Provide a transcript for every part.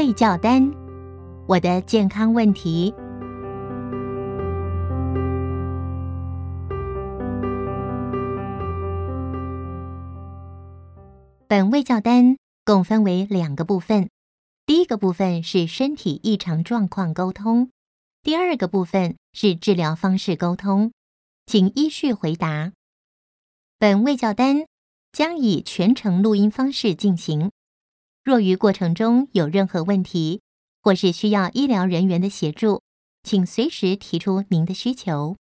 卫教单，我的健康问题。本卫教单共分为2个部分，第一个部分是身体异常状况沟通，第二个部分是治疗方式沟通，请依序回答。本卫教单将以全程录音方式进行，若于过程中有任何问题，或是需要医疗人员的协助，请随时提出您的需求。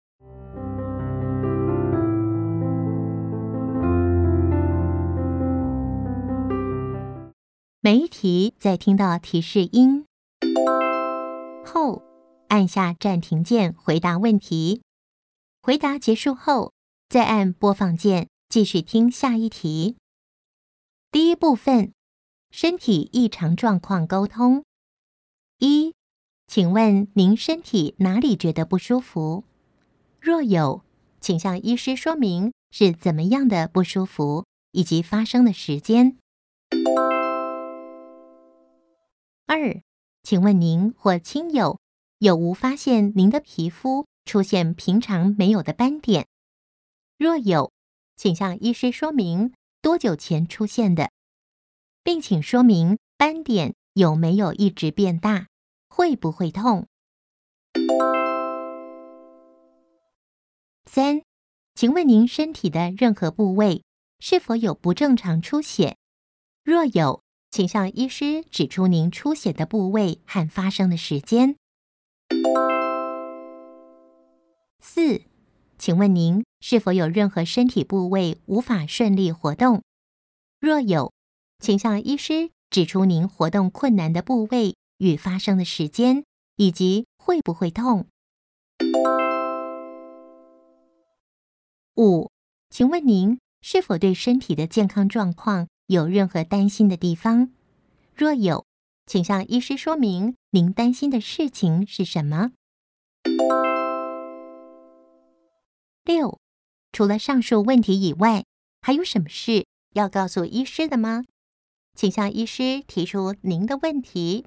每一题在听到提示音后，按下暂停键回答问题。回答结束后，再按播放键继续听下一题。第一部分，身体异常状况沟通。1，请问您身体哪里觉得不舒服？若有，请向医师说明是怎么样的不舒服，以及发生的时间。2，请问您或亲友有无发现您的皮肤出现平常没有的斑点？若有，请向医师说明多久前出现的，并请说明斑点有没有一直变大，会不会痛。3，请问您身体的任何部位是否有不正常出血？若有，请向医师指出您出血的部位和发生的时间。4，请问您是否有任何身体部位无法顺利活动？若有，请向医师指出您活动困难的部位与发生的时间，以及会不会痛。5，请问您是否对身体的健康状况有任何担心的地方？若有，请向医师说明您担心的事情是什么。6，除了上述问题以外，还有什么事要告诉医师的吗？请向医师提出您的问题。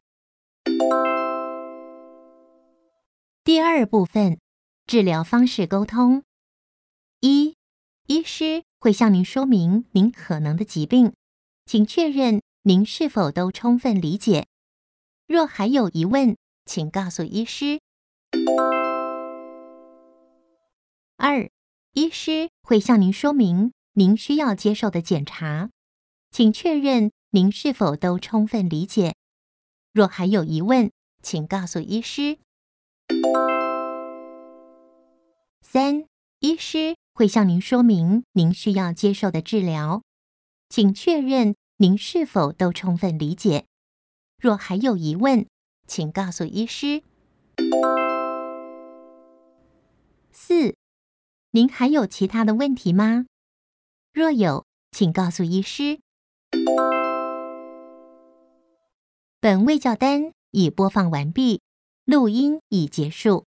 第二部分，治疗方式沟通。1，医师会向您说明您可能的疾病，请确认您是否都充分理解。若还有疑问，请告诉医师。2，医师会向您说明您需要接受的检查，请确认您是否都充分理解。若还有疑问，请告诉医师。3，医师会向您说明您需要接受的治疗，请确认您是否都充分理解。若还有疑问，请告诉医师。4，您还有其他的问题吗？若有，请告诉医师。本卫教单已播放完毕，录音已结束。